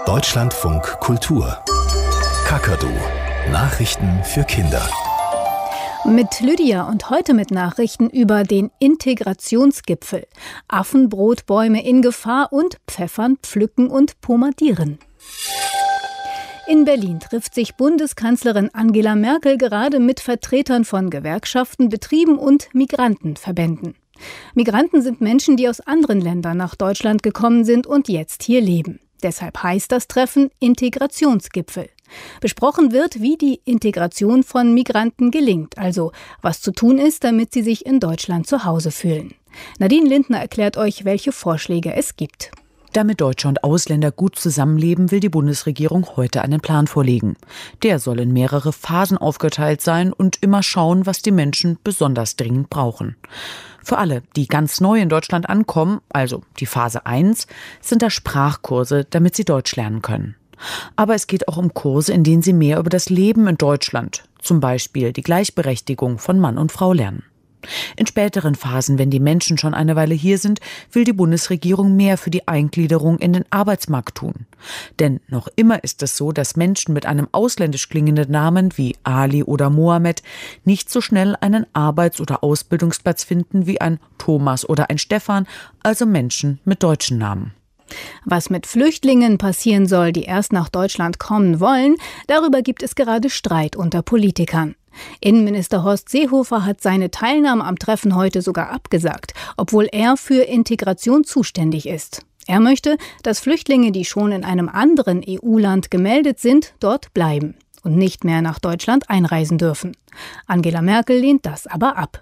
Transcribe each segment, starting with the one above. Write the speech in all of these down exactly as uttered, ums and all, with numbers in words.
Deutschlandfunk Kultur. Kakadu. Nachrichten für Kinder. Mit Lydia und heute mit Nachrichten über den Integrationsgipfel. Affenbrotbäume in Gefahr und Pfeffern, Pflücken und Pomadieren. In Berlin trifft sich Bundeskanzlerin Angela Merkel gerade mit Vertretern von Gewerkschaften, Betrieben und Migrantenverbänden. Migranten sind Menschen, die aus anderen Ländern nach Deutschland gekommen sind und jetzt hier leben. Deshalb heißt das Treffen Integrationsgipfel. Besprochen wird, wie die Integration von Migranten gelingt, also was zu tun ist, damit sie sich in Deutschland zu Hause fühlen. Nadine Lindner erklärt euch, welche Vorschläge es gibt. Damit Deutsche und Ausländer gut zusammenleben, will die Bundesregierung heute einen Plan vorlegen. Der soll in mehrere Phasen aufgeteilt sein und immer schauen, was die Menschen besonders dringend brauchen. Für alle, die ganz neu in Deutschland ankommen, also die Phase eins, sind da Sprachkurse, damit sie Deutsch lernen können. Aber es geht auch um Kurse, in denen sie mehr über das Leben in Deutschland, zum Beispiel die Gleichberechtigung von Mann und Frau, lernen. In späteren Phasen, wenn die Menschen schon eine Weile hier sind, will die Bundesregierung mehr für die Eingliederung in den Arbeitsmarkt tun. Denn noch immer ist es so, dass Menschen mit einem ausländisch klingenden Namen wie Ali oder Mohammed nicht so schnell einen Arbeits- oder Ausbildungsplatz finden wie ein Thomas oder ein Stefan, also Menschen mit deutschen Namen. Was mit Flüchtlingen passieren soll, die erst nach Deutschland kommen wollen, darüber gibt es gerade Streit unter Politikern. Innenminister Horst Seehofer hat seine Teilnahme am Treffen heute sogar abgesagt, obwohl er für Integration zuständig ist. Er möchte, dass Flüchtlinge, die schon in einem anderen E U-Land gemeldet sind, dort bleiben und nicht mehr nach Deutschland einreisen dürfen. Angela Merkel lehnt das aber ab.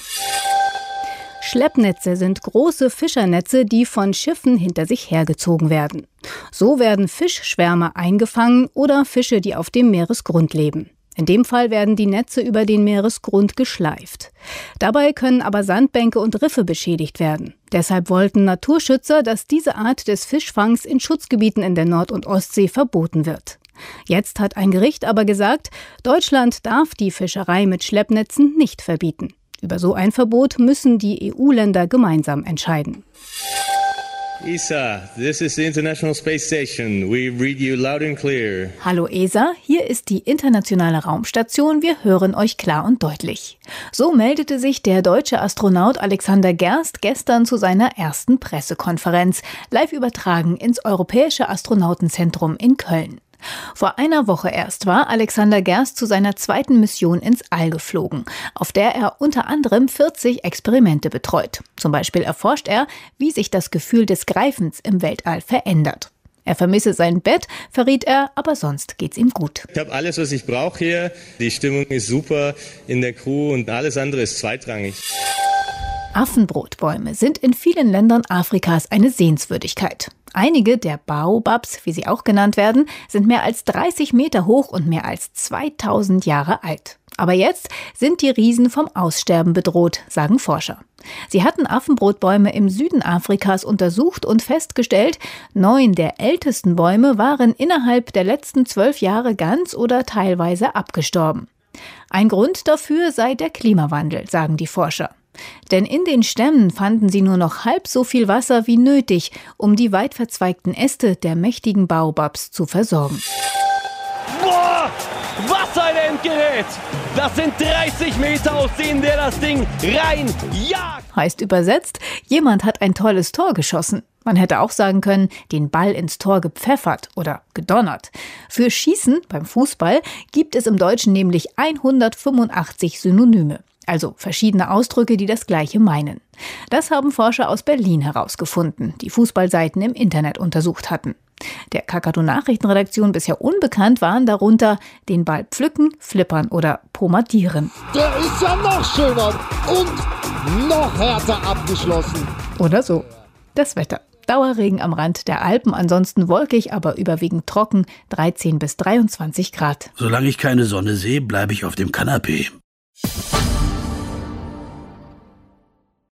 Schleppnetze sind große Fischernetze, die von Schiffen hinter sich hergezogen werden. So werden Fischschwärme eingefangen oder Fische, die auf dem Meeresgrund leben. In dem Fall werden die Netze über den Meeresgrund geschleift. Dabei können aber Sandbänke und Riffe beschädigt werden. Deshalb wollten Naturschützer, dass diese Art des Fischfangs in Schutzgebieten in der Nord- und Ostsee verboten wird. Jetzt hat ein Gericht aber gesagt, Deutschland darf die Fischerei mit Schleppnetzen nicht verbieten. Über so ein Verbot müssen die E U-Länder gemeinsam entscheiden. E S A, this is the International Space Station. We read you loud and clear. Hallo E S A, hier ist die internationale Raumstation. Wir hören euch klar und deutlich. So meldete sich der deutsche Astronaut Alexander Gerst gestern zu seiner ersten Pressekonferenz, live übertragen ins Europäische Astronautenzentrum in Köln. Vor einer Woche erst war Alexander Gerst zu seiner zweiten Mission ins All geflogen, auf der er unter anderem vierzig Experimente betreut. Zum Beispiel erforscht er, wie sich das Gefühl des Greifens im Weltall verändert. Er vermisse sein Bett, verriet er, aber sonst geht's ihm gut. Ich habe alles, was ich brauche hier. Die Stimmung ist super in der Crew und alles andere ist zweitrangig. Affenbrotbäume sind in vielen Ländern Afrikas eine Sehenswürdigkeit. Einige der Baobabs, wie sie auch genannt werden, sind mehr als dreißig Meter hoch und mehr als zweitausend Jahre alt. Aber jetzt sind die Riesen vom Aussterben bedroht, sagen Forscher. Sie hatten Affenbrotbäume im Süden Afrikas untersucht und festgestellt, neun der ältesten Bäume waren innerhalb der letzten zwölf Jahre ganz oder teilweise abgestorben. Ein Grund dafür sei der Klimawandel, sagen die Forscher. Denn in den Stämmen fanden sie nur noch halb so viel Wasser wie nötig, um die weit verzweigten Äste der mächtigen Baobabs zu versorgen. Boah, was ein Endgerät! Das sind dreißig Meter, aus denen der das Ding reinjagt! Heißt übersetzt, jemand hat ein tolles Tor geschossen. Man hätte auch sagen können, den Ball ins Tor gepfeffert oder gedonnert. Für Schießen beim Fußball gibt es im Deutschen nämlich hundertfünfundachtzig Synonyme. Also verschiedene Ausdrücke, die das Gleiche meinen. Das haben Forscher aus Berlin herausgefunden, die Fußballseiten im Internet untersucht hatten. Der Kakadu-Nachrichtenredaktion bisher unbekannt waren darunter den Ball pflücken, flippern oder pomadieren. Der ist ja noch schöner und noch härter abgeschlossen. Oder so. Das Wetter. Dauerregen am Rand der Alpen, ansonsten wolkig, aber überwiegend trocken, dreizehn bis dreiundzwanzig Grad. Solange ich keine Sonne sehe, bleibe ich auf dem Kanapee.